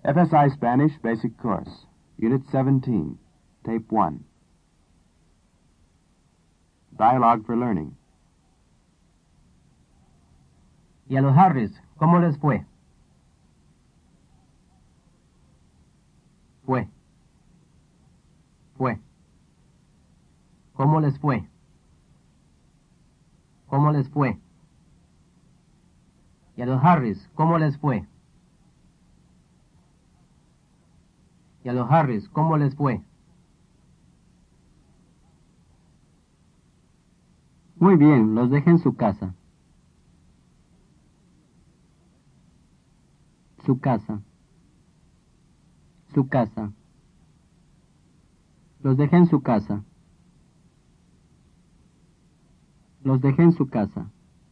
FSI Spanish Basic Course, Unit 17, Tape 1. Dialogue for Learning. Y a los Harris, ¿cómo les fue? Fue. ¿Cómo les fue? ¿Cómo les fue? Y a los Harris, ¿cómo les fue? Y a los Harris, ¿cómo les fue? Muy bien, los dejé en su casa. Su casa. Su casa. Los dejé en su casa. Los dejé en su casa.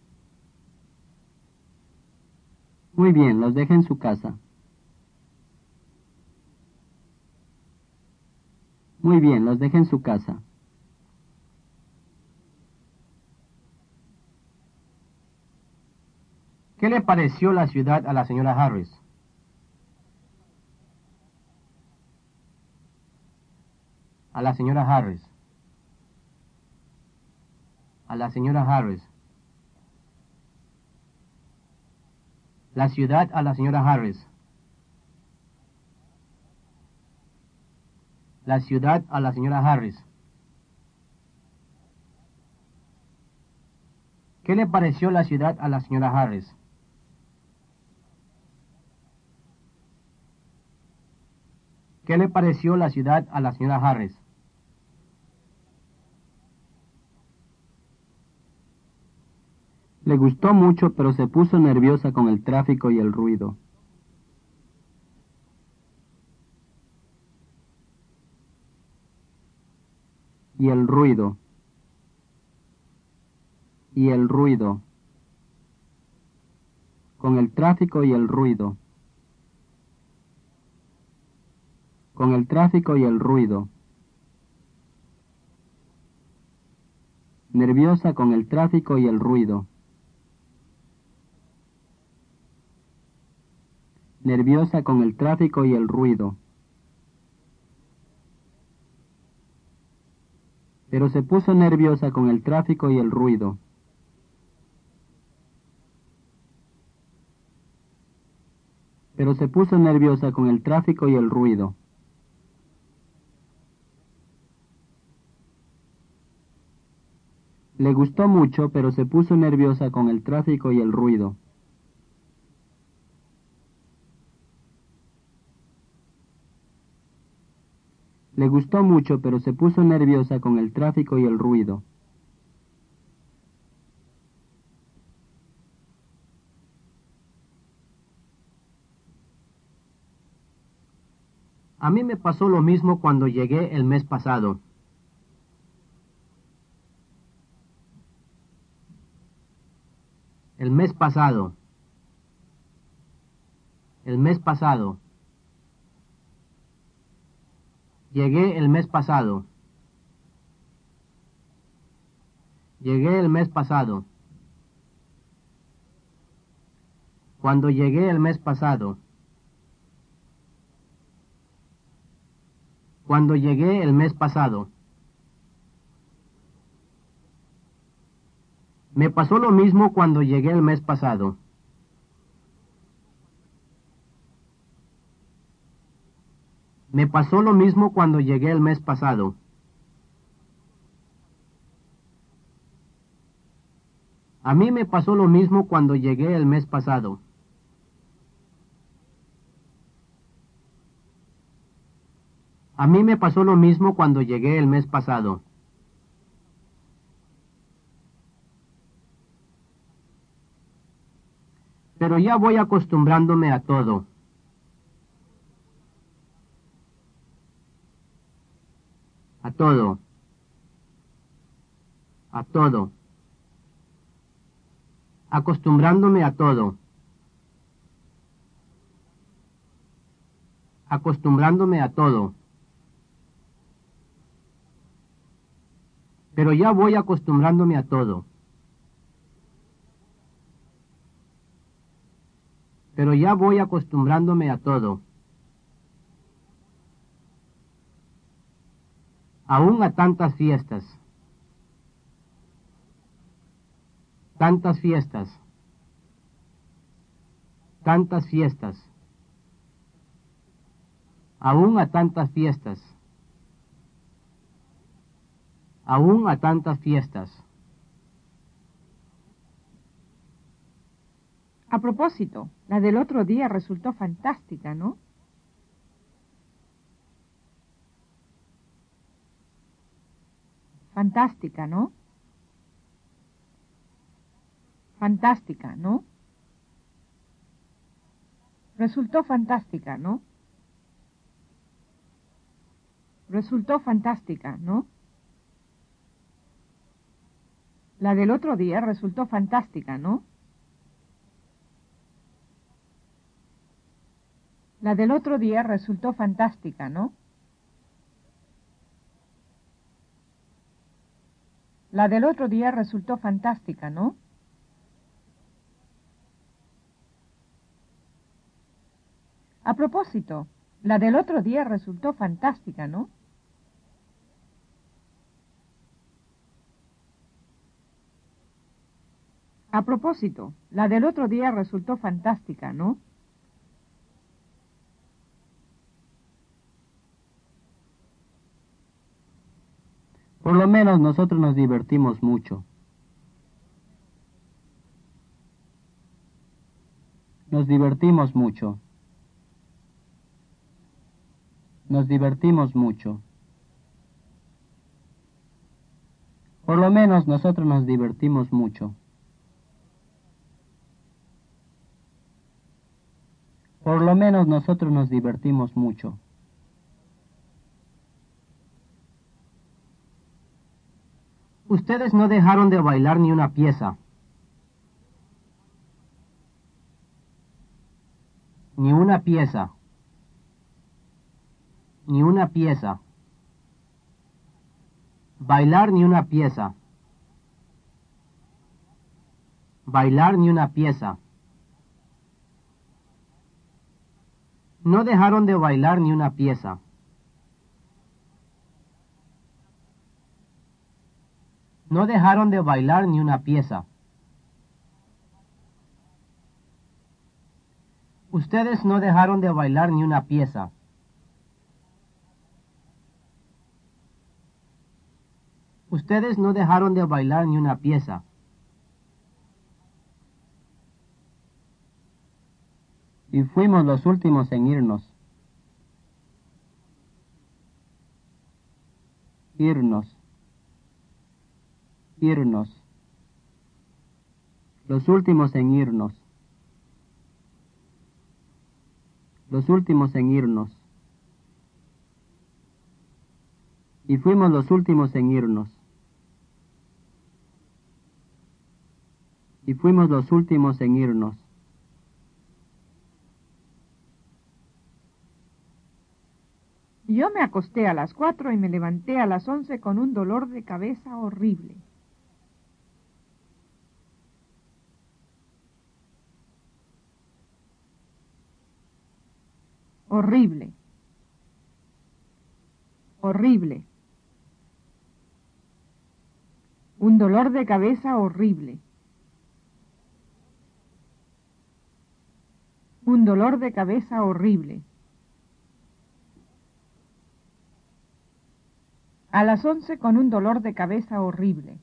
Muy bien, los dejé en su casa. Muy bien, los dejé en su casa. ¿Qué le pareció la ciudad a la señora Harris? A la señora Harris. A la señora Harris. La ciudad a la señora Harris. La ciudad a la señora Harris. ¿Qué le pareció la ciudad a la señora Harris? ¿Qué le pareció la ciudad a la señora Harris? Le gustó mucho, pero se puso nerviosa con el tráfico y el ruido. Y el ruido. Y el ruido. Con el tráfico y el ruido. Con el tráfico y el ruido. Nerviosa con el tráfico y el ruido. Nerviosa con el tráfico y el ruido. Pero se puso nerviosa con el tráfico y el ruido. Pero se puso nerviosa con el tráfico y el ruido. Le gustó mucho, pero se puso nerviosa con el tráfico y el ruido. Le gustó mucho, pero se puso nerviosa con el tráfico y el ruido. A mí me pasó lo mismo cuando llegué el mes pasado. El mes pasado. El mes pasado. Llegué el mes pasado. Llegué el mes pasado. Cuando llegué el mes pasado. Cuando llegué el mes pasado. Me pasó lo mismo cuando llegué el mes pasado. Me pasó lo mismo cuando llegué el mes pasado. A mí me pasó lo mismo cuando llegué el mes pasado. A mí me pasó lo mismo cuando llegué el mes pasado. Pero ya voy acostumbrándome a todo. A todo. A todo. Acostumbrándome a todo. Acostumbrándome a todo. Pero ya voy acostumbrándome a todo. Pero ya voy acostumbrándome a todo. Aún a tantas fiestas. Tantas fiestas. Tantas fiestas. Aún a tantas fiestas. Aún a tantas fiestas. A propósito, la del otro día resultó fantástica, ¿no? Fantástica, ¿no? Fantástica, ¿no? Resultó fantástica, ¿no? Resultó fantástica, ¿no? La del otro día resultó fantástica, ¿no? La del otro día resultó fantástica, ¿no? La del otro día resultó fantástica, ¿no? A propósito, la del otro día resultó fantástica, ¿no? A propósito, la del otro día resultó fantástica, ¿no? Por lo menos nosotros nos divertimos mucho. Nos divertimos mucho. Nos divertimos mucho. Por lo menos nosotros nos divertimos mucho. Por lo menos nosotros nos divertimos mucho. Ustedes no dejaron de bailar ni una pieza. Ni una pieza. Ni una pieza. Bailar ni una pieza. Bailar ni una pieza. No dejaron de bailar ni una pieza. No dejaron de bailar ni una pieza. Ustedes no dejaron de bailar ni una pieza. Ustedes no dejaron de bailar ni una pieza. Y fuimos los últimos en irnos. Irnos. Irnos. Los últimos en irnos. Los últimos en irnos. Y fuimos los últimos en irnos. Y fuimos los últimos en irnos. Yo me acosté a las 4 y me levanté a las 11 con un dolor de cabeza horrible. Horrible. Horrible. Un dolor de cabeza horrible. Un dolor de cabeza horrible. A las 11 con un dolor de cabeza horrible.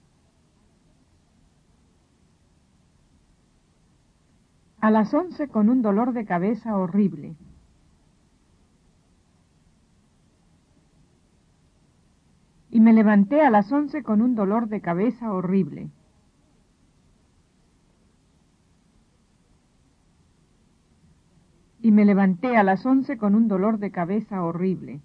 A las 11 con un dolor de cabeza horrible. Y me levanté a las 11 con un dolor de cabeza horrible. Y me levanté a las 11 con un dolor de cabeza horrible.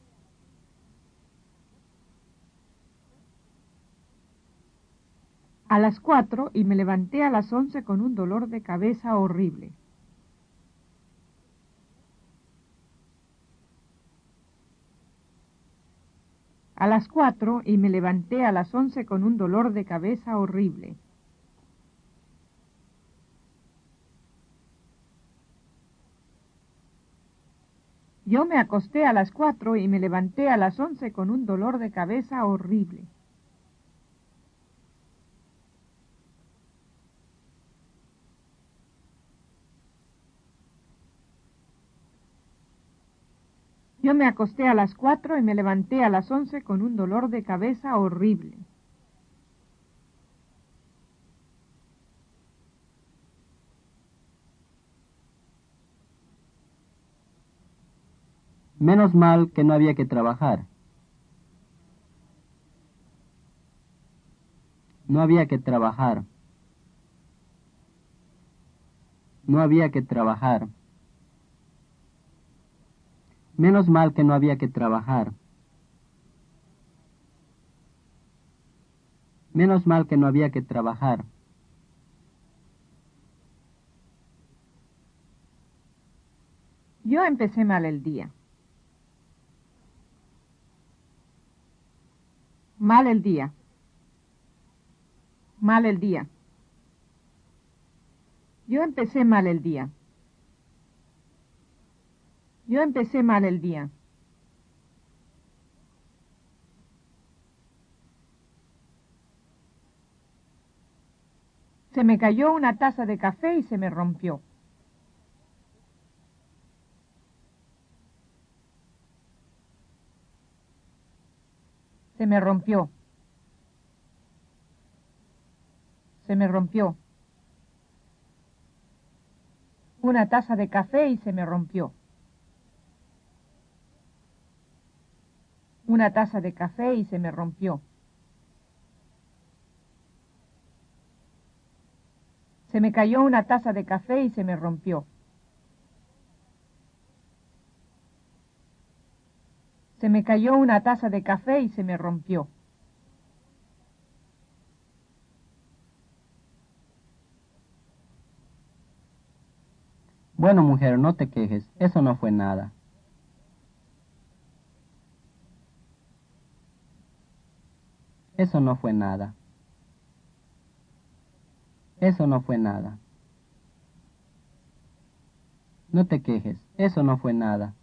A las 4 y me levanté a las 11 con un dolor de cabeza horrible. A las 4 y me levanté a las 11 con un dolor de cabeza horrible. Yo me acosté a las 4 y me levanté a las 11 con un dolor de cabeza horrible. Yo me acosté a las 4 y me levanté a las 11 con un dolor de cabeza horrible. Menos mal que no había que trabajar. No había que trabajar. No había que trabajar. Menos mal que no había que trabajar. Menos mal que no había que trabajar. Yo empecé mal el día. Mal el día. Mal el día. Yo empecé mal el día. Yo empecé mal el día. Se me cayó una taza de café y se me rompió. Se me rompió. Se me rompió. Una taza de café y se me rompió. Una taza de café y se me rompió. Se me cayó una taza de café y se me rompió. Se me cayó una taza de café y se me rompió. Bueno, mujer, no te quejes. Eso no fue nada. Eso no fue nada. Eso no fue nada. No te quejes. Eso no fue nada.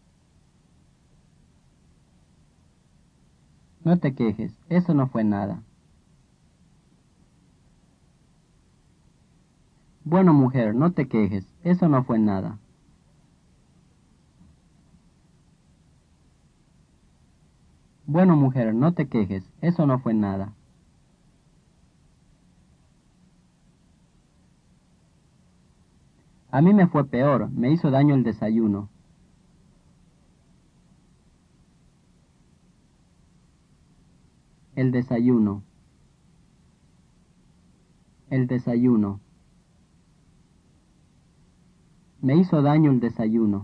No te quejes. Eso no fue nada. Bueno, mujer, no te quejes. Eso no fue nada. Bueno, mujer, no te quejes. Eso no fue nada. A mí me fue peor. Me hizo daño el desayuno. El desayuno. El desayuno. Me hizo daño el desayuno.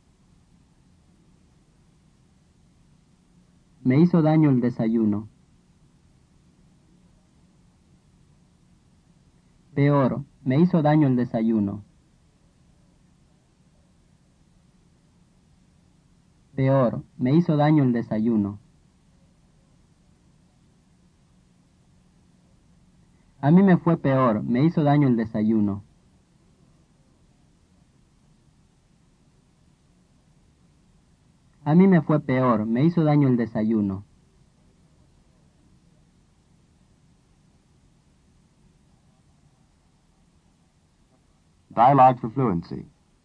Me hizo daño el desayuno. Peor, me hizo daño el desayuno. Peor, me hizo daño el desayuno. A mí me fue peor, me hizo daño el desayuno. A mí me fue peor, me hizo daño el desayuno. Dialogue for fluency.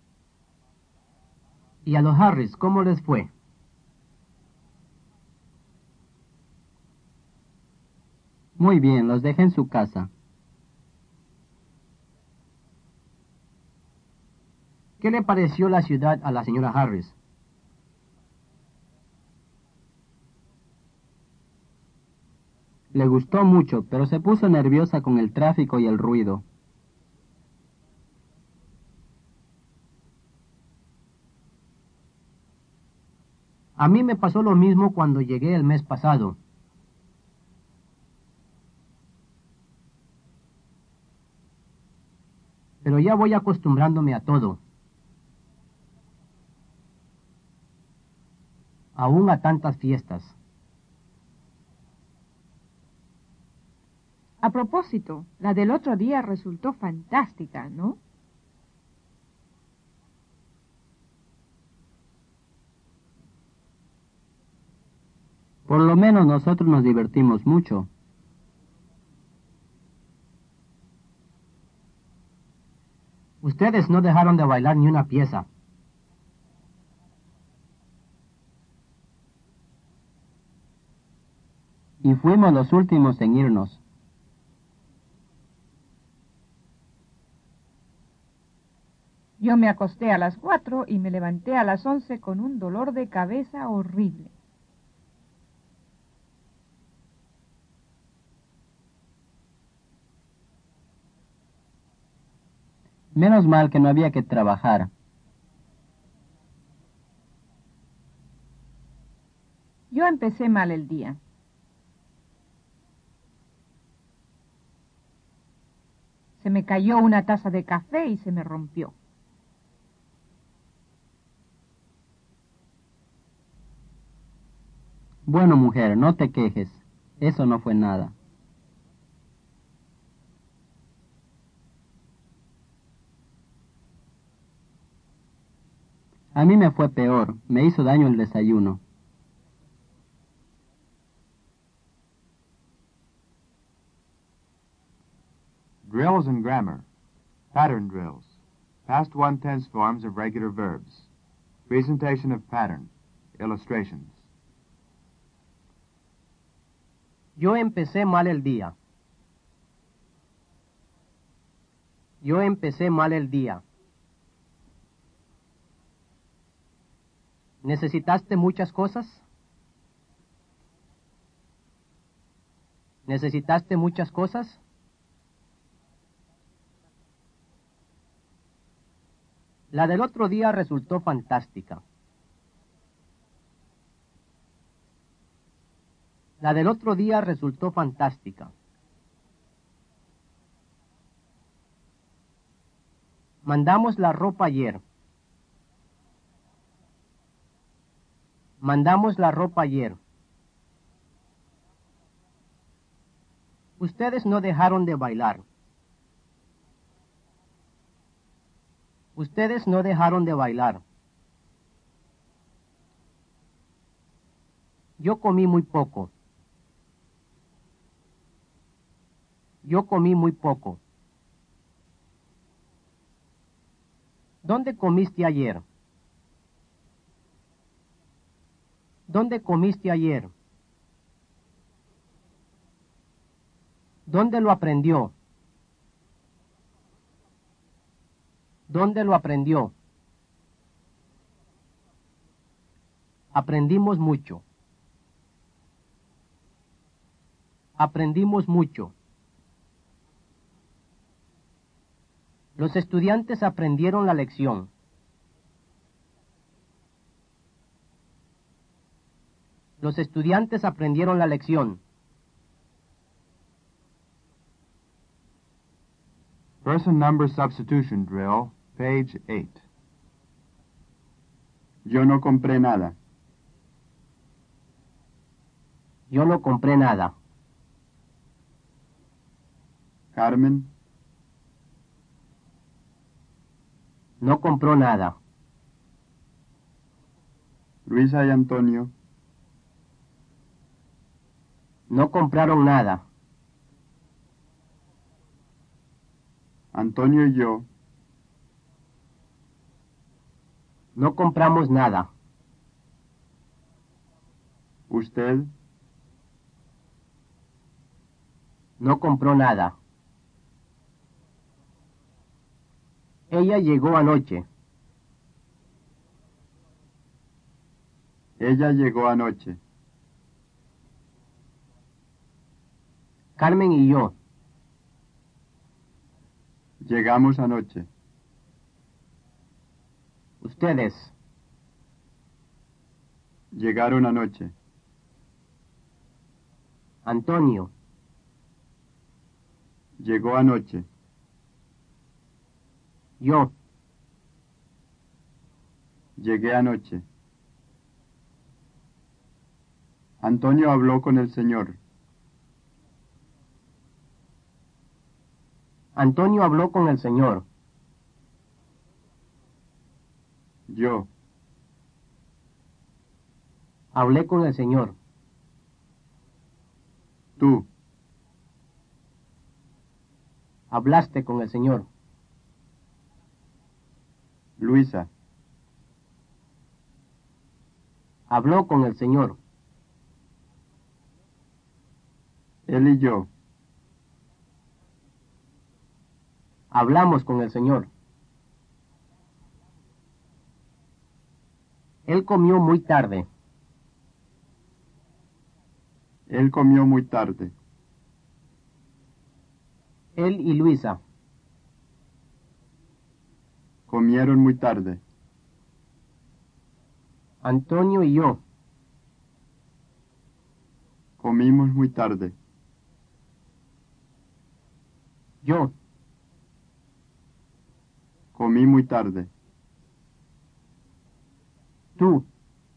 ¿Y a los Harris cómo les fue? Muy bien, los dejé en su casa. ¿Qué le pareció la ciudad a la señora Harris? Le gustó mucho, pero se puso nerviosa con el tráfico y el ruido. A mí me pasó lo mismo cuando llegué el mes pasado. Pero ya voy acostumbrándome a todo. Aún a tantas fiestas. A propósito, la del otro día resultó fantástica, ¿no? Por lo menos nosotros nos divertimos mucho. Ustedes no dejaron de bailar ni una pieza. Y fuimos los últimos en irnos. Yo me acosté a las 4 y me levanté a las 11 con un dolor de cabeza horrible. Menos mal que no había que trabajar. Yo empecé mal el día. Se me cayó una taza de café y se me rompió. Bueno, mujer, no te quejes. Eso no fue nada. A mí me fue peor. Me hizo daño el desayuno. Drills and grammar. Pattern drills. Past one tense forms of regular verbs. Presentation of pattern. Illustrations. Yo empecé mal el día. Yo empecé mal el día. ¿Necesitaste muchas cosas? ¿Necesitaste muchas cosas? La del otro día resultó fantástica. La del otro día resultó fantástica. Mandamos la ropa ayer. Mandamos la ropa ayer. Ustedes no dejaron de bailar. Ustedes no dejaron de bailar. Yo comí muy poco. Yo comí muy poco. ¿Dónde comiste ayer? ¿Dónde comiste ayer? ¿Dónde lo aprendió? ¿Dónde lo aprendió? Aprendimos mucho. Aprendimos mucho. Los estudiantes aprendieron la lección. Los estudiantes aprendieron la lección. Person number substitution drill, page 8. Yo no compré nada. Yo no compré nada. Carmen, No compró nada. Luisa y Antonio, No compraron nada. Antonio y yo, No compramos nada. usted, No compró nada. Ella llegó anoche. ella llegó anoche. Carmen y yo. Llegamos anoche. Ustedes. Llegaron anoche. Antonio. Llegó anoche. Yo. Llegué anoche. Antonio habló con el señor. Antonio habló con el señor. Yo. Hablé con el señor. Tú. Hablaste con el Señor. Luisa. Habló con el Señor. Él y yo. Hablamos con el Señor. Él comió muy tarde. Él comió muy tarde. Él y Luisa. Comieron muy tarde. Antonio y yo. Comimos muy tarde. Yo. Comí muy tarde. Tú.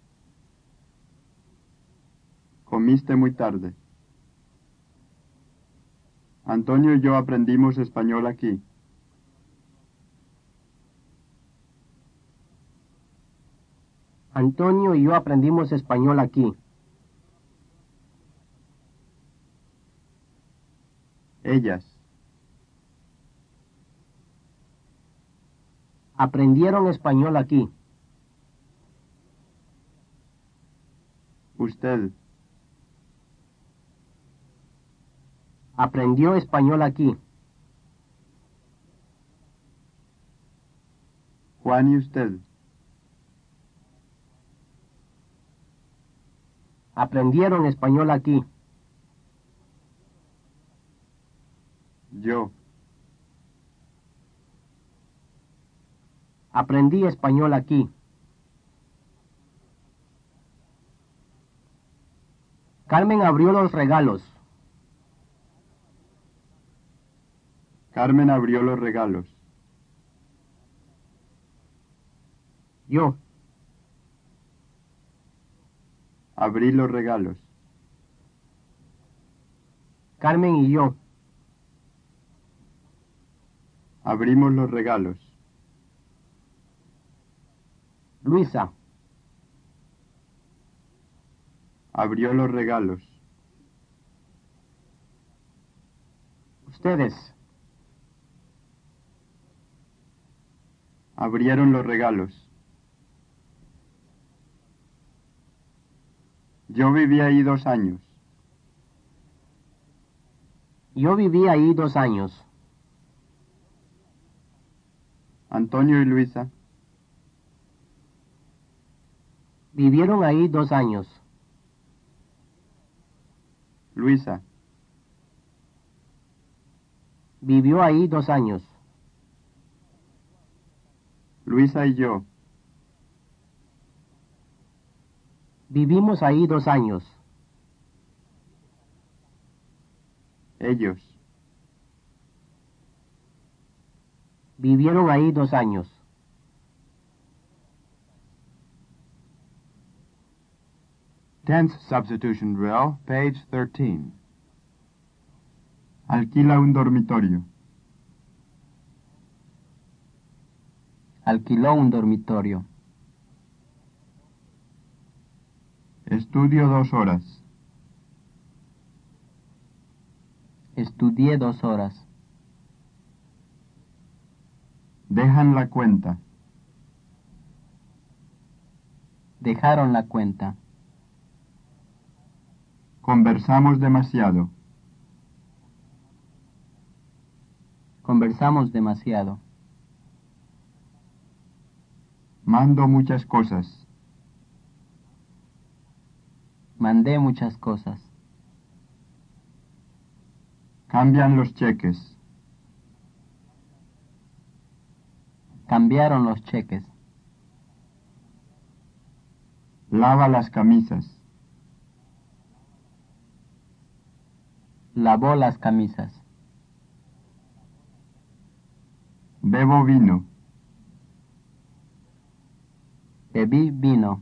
Comiste muy tarde. Antonio y yo aprendimos español aquí. Antonio y yo aprendimos español aquí. Ellas. Aprendieron español aquí. Usted. Aprendió español aquí. Juan y usted. Aprendieron español aquí. Yo. Aprendí español aquí. Carmen abrió los regalos. Carmen abrió los regalos. Yo. Abrí los regalos. Carmen y yo. Abrimos los regalos. Luisa. Abrió los regalos. Ustedes. Abrieron los regalos. Yo viví ahí 2 años. Yo viví ahí 2 años. Antonio y Luisa. Vivieron ahí 2 años. Luisa. Vivió ahí 2 años. Luisa y yo. Vivimos ahí 2 años. Ellos. Vivieron ahí 2 años. Tense substitution drill, page 13. Alquila un dormitorio. Alquiló un dormitorio. Estudio 2 horas. Estudié 2 horas. Dejan la cuenta. Dejaron la cuenta. Conversamos demasiado. Conversamos demasiado. Mando muchas cosas. Mandé muchas cosas. Cambian los cheques. Cambiaron los cheques. Lava las camisas. Lavó las camisas. Bebo vino. Bebí vino.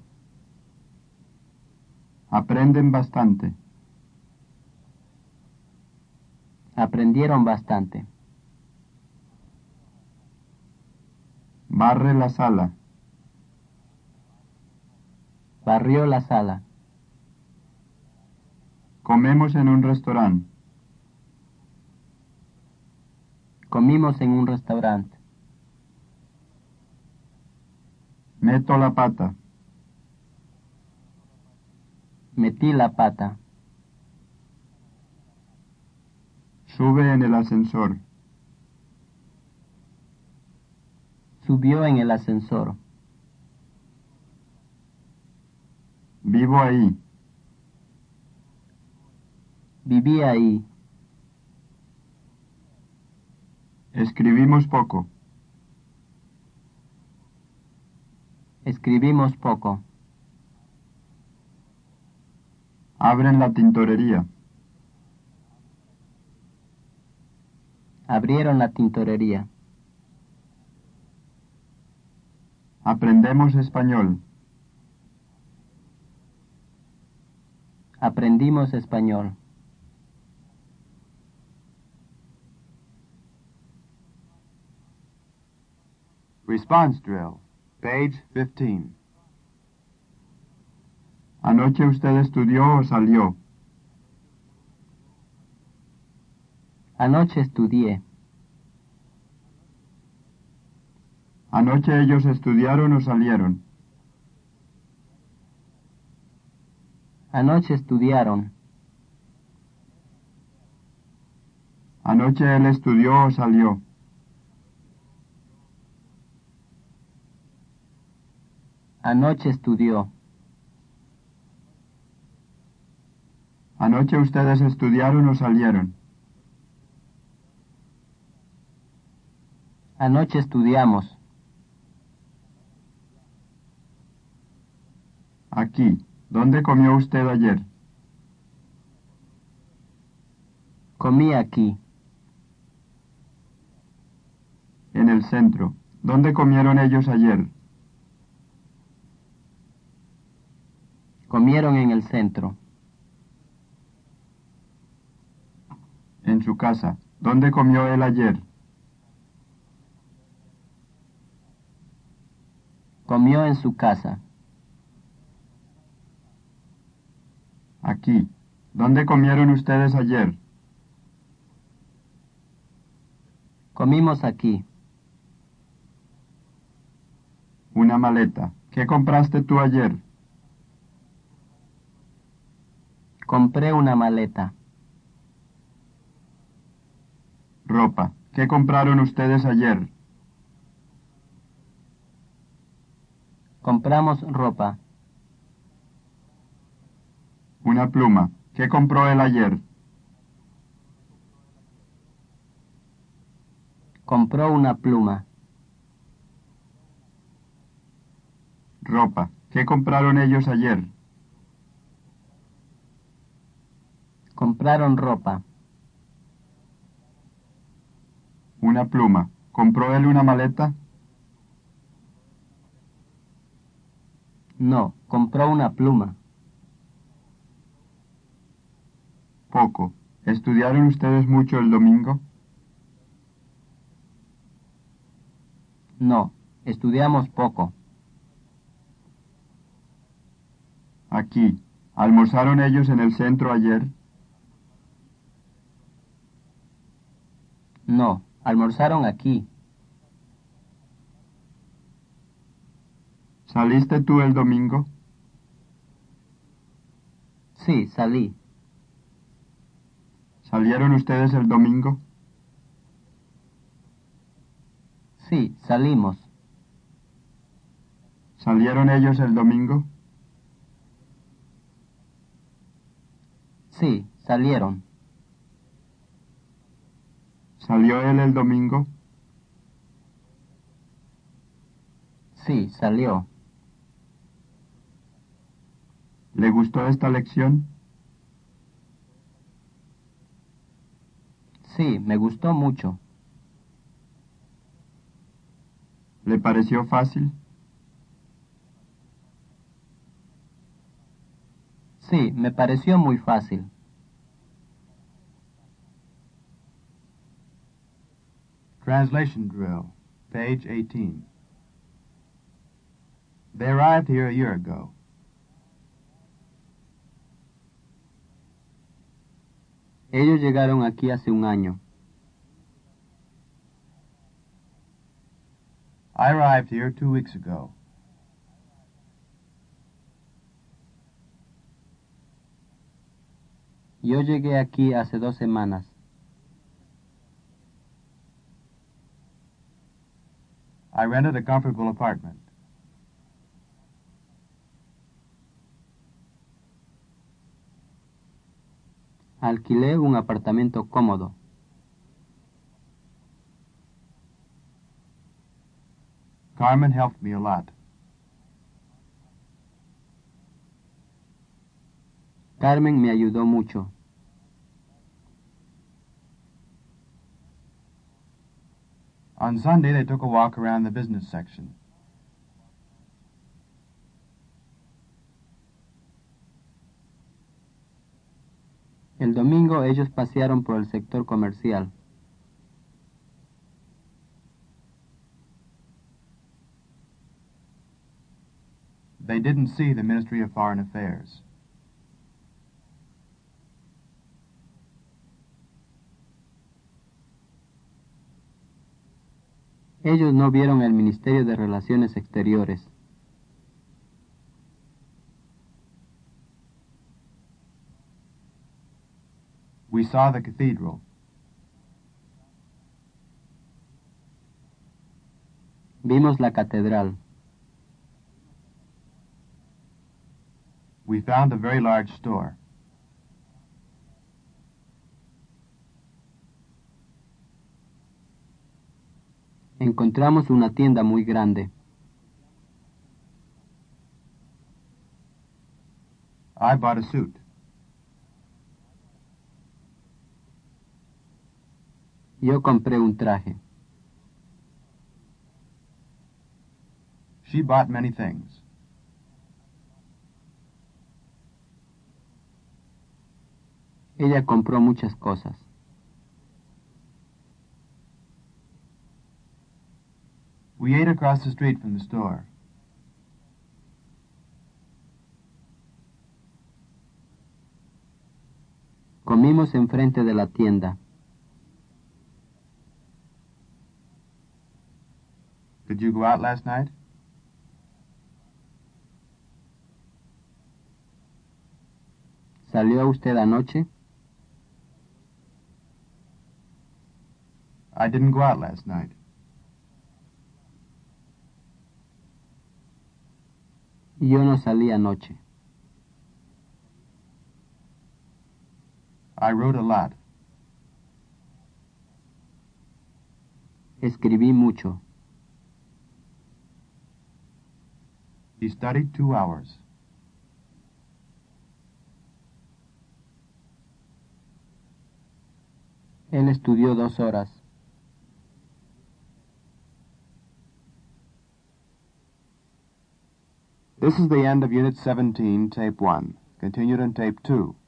Aprenden bastante. Aprendieron bastante. Barre la sala. Barrió la sala. Comemos en un restaurante. Comimos en un restaurante. Meto la pata. Metí la pata. Sube en el ascensor. Subió en el ascensor. Vivo ahí. Viví ahí. Escribimos poco. Escribimos poco. Abren la tintorería. Abrieron la tintorería. Aprendemos español. Aprendimos español. Response drill. Page 15. ¿Anoche usted estudió o salió? Anoche estudié. ¿Anoche ellos estudiaron o salieron? Anoche estudiaron. ¿Anoche él estudió o salió? Anoche estudió. ¿Anoche ustedes estudiaron o salieron? Anoche estudiamos. Aquí. ¿Dónde comió usted ayer? Comí aquí. En el centro. ¿Dónde comieron ellos ayer? Comieron en el centro. En su casa. ¿Dónde comió él ayer? Comió en su casa. Aquí. ¿Dónde comieron ustedes ayer? Comimos aquí. Una maleta. ¿Qué compraste tú ayer? Compré una maleta. Ropa. ¿Qué compraron ustedes ayer? Compramos ropa. Una pluma. ¿Qué compró él ayer? Compró una pluma. Ropa. ¿Qué compraron ellos ayer? Compraron ropa. Una pluma. ¿Compró él una maleta? No, compró una pluma. Poco. ¿Estudiaron ustedes mucho el domingo? No, estudiamos poco. Aquí. ¿Almorzaron ellos en el centro ayer? No, almorzaron aquí. ¿Saliste tú el domingo? Sí, salí. ¿Salieron ustedes el domingo? Sí, salimos. ¿Salieron ellos el domingo? Sí, salieron. ¿Salió él el domingo? Sí, salió. ¿Le gustó esta lección? Sí, me gustó mucho. ¿Le pareció fácil? Sí, me pareció muy fácil. Translation drill, page 18. They arrived here a year ago. Ellos llegaron aquí hace un año. I arrived here 2 weeks ago. Yo llegué aquí hace 2 semanas. I rented a comfortable apartment. Alquilé un apartamento cómodo. Carmen helped me a lot. Carmen me ayudó mucho. On Sunday, they took a walk around the business section. El domingo ellos pasearon por el sector comercial. They didn't see the Ministry of Foreign Affairs. Ellos no vieron el Ministerio de Relaciones Exteriores. We saw the cathedral. Vimos la catedral. We found a very large store. Encontramos una tienda muy grande. I bought a suit. Yo compré un traje. She bought many things. Ella compró muchas cosas. We ate across the street from the store. Comimos enfrente de la tienda. Did you go out last night? ¿Salió usted anoche? I didn't go out last night. Yo no salí anoche. I wrote a lot. Escribí mucho. He studied 2 hours. Él estudió 2 horas. This is the end of Unit 17, Tape 1. Continued on Tape 2.